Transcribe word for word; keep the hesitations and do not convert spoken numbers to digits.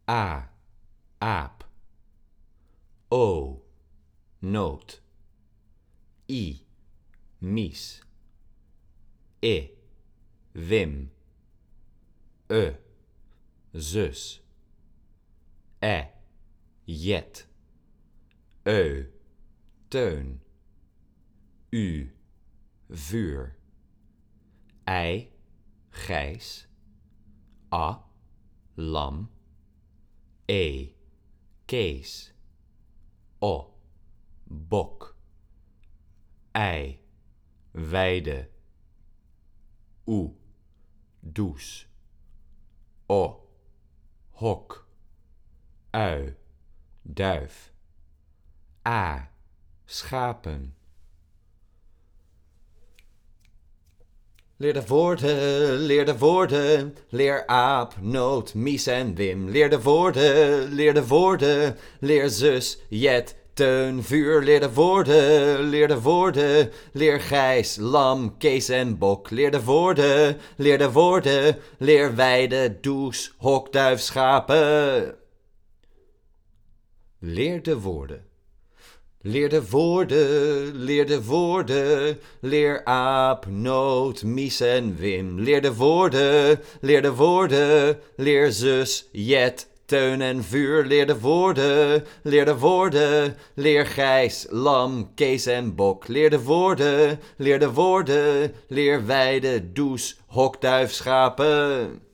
A, aap. O, noot. I, mies. I, Wim. E, zus. E, jet. Eu, teun. U, vuur. I, Gijs. A, lam. E, Kees. O, bok. I, weide. Oe, douche. O, hok. Ui, duif. A, schapen. Leer de woorden, leer de woorden, leer aap, noot, mies en Wim. Leer de woorden, leer de woorden, leer zus, jet, teun, vuur. Leer de woorden, leer de woorden, leer Gijs, lam, Kees en bok. Leer de woorden, leer de woorden, leer weide, douche, hok, duif, schapen. Leer de woorden. Leer de woorden, leer de woorden, leer aap, noot, mies en Wim. Leer de woorden, leer de woorden, leer zus, jet, teun en vuur. Leer de woorden, leer de woorden, leer Gijs, lam, Kees en bok. Leer de woorden, leer de woorden, leer weide, douche, hok, duif, schapen.